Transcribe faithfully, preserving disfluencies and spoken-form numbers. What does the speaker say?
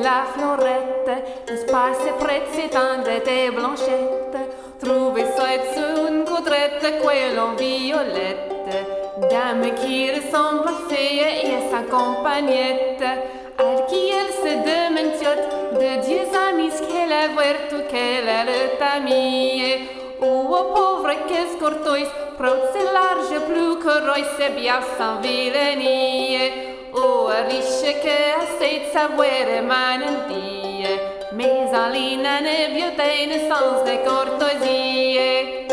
la florette, le space prezzi tante e blanchette, trouve soit une coudrette, quello violette, dame qui ressemble à fille et sa compagnette, al qui elle se dementiote, de Dieu amis qu'elle a vuerto qu'elle a le tamie, ou au pauvre que scortois, prout c'est large plus que roi, c'est bien sans vilenie. O a riche che a seit savoir manentie, mais en lina ne biotene sans ne cortosie.